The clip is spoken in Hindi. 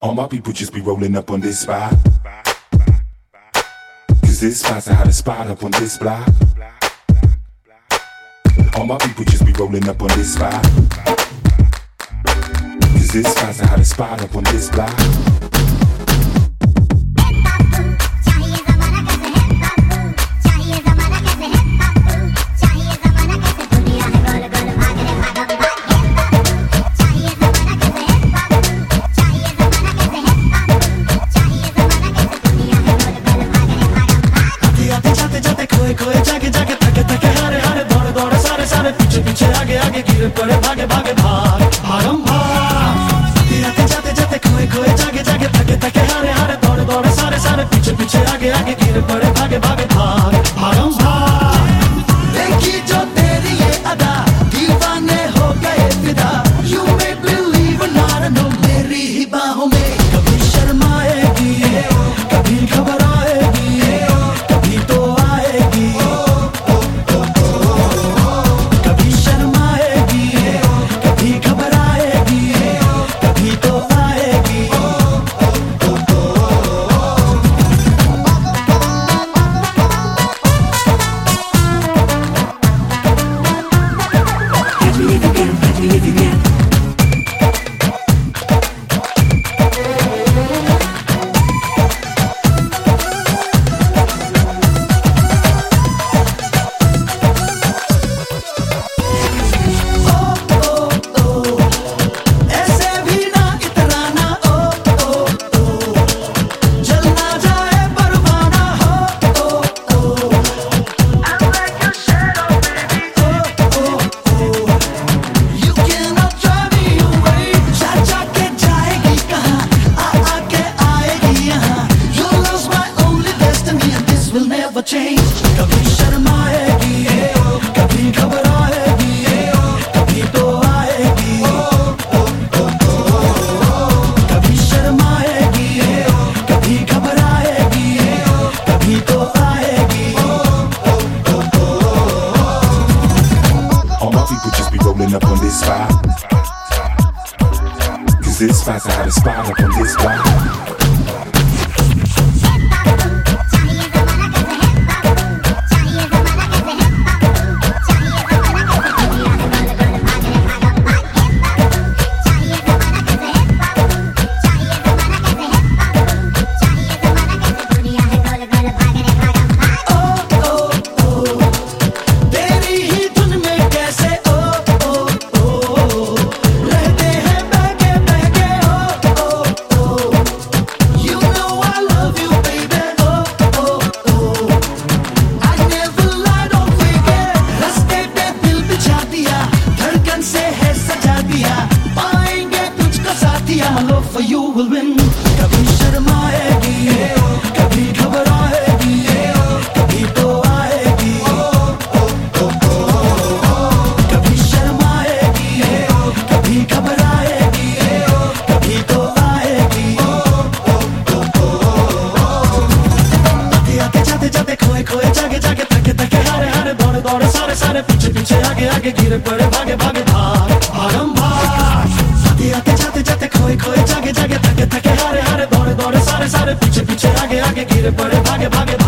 All my people just be rolling up on this spot. Cause this spot's the hottest spot up on this block. All my people just be rolling up on this spot. Cause this spot's the hottest spot up on this block. खोए जागे जागे थके थके हारे हारे दौड़े दौड़े सारे सारे पीछे पीछे आगे आगे गिरे पड़े भागे भागे भाग भागम भाग आते जाते जाते खोए खोए जागे जागे थके थके हारे हारे दौड़े दौड़े सारे सारे पीछे पीछे आगे आगे गिरे पड़े भागे भागे भाग भागम भाग देखी जो तेरी ये अदा दीवाने हो गए फिदा You make believe not know मेरी ही बाहों में कभी शर्माएगी कभी घबराएगी कभी तो आएगी कभी शर्माएगी कभी घबराएगी कभी तो आएगी Catch me if you can, catch me if you can. ऐसे भी ना इतराना ओ ओ ओ जल ना जाए परवाना हो ओ ओ I'm like your shadow baby O O O You cannot drive me away जा जा के जाएगी कहाँ आ के आएगी यहाँ Your love's my only destiny and this will never change कभी शर्माएगी कभी घबराएगी कभी तो आएगी कभी शर्माएगी कभी घबराएगी कभी तो आएगी All my people just be rolling up on this spot. Cause this spot's the hottest spot up on this block. तेरी ही धुन में कैसे ओ ओ ओ रहते हैं बहके बहके ओ ओ ओ You know I love you baby O O O I never lie don't fake it रास्ते पे दिल बिछा दिया धड़कन से है सजा दिया पाएंगे तुझको साथिया My love for you will win कभी शर्माएगी कभी घबराएगी कभी तो आएगी कभी शर्माएगी कभी घबराएगी कभी तो आएगी आते आते जाते जाते खोए खोए जागे जागे थके थके हारे हारे दौड़े दौड़े सारे सारे पीछे पीछे आगे आगे गिरे पड़े भागे भागे भाग भागम भाग आते जाते जाते खोए खोए जागे जागे थके थके हारे हारे दौड़े दौड़े सारे सारे पीछे पीछे आगे आगे गिरे पड़े भागे भागे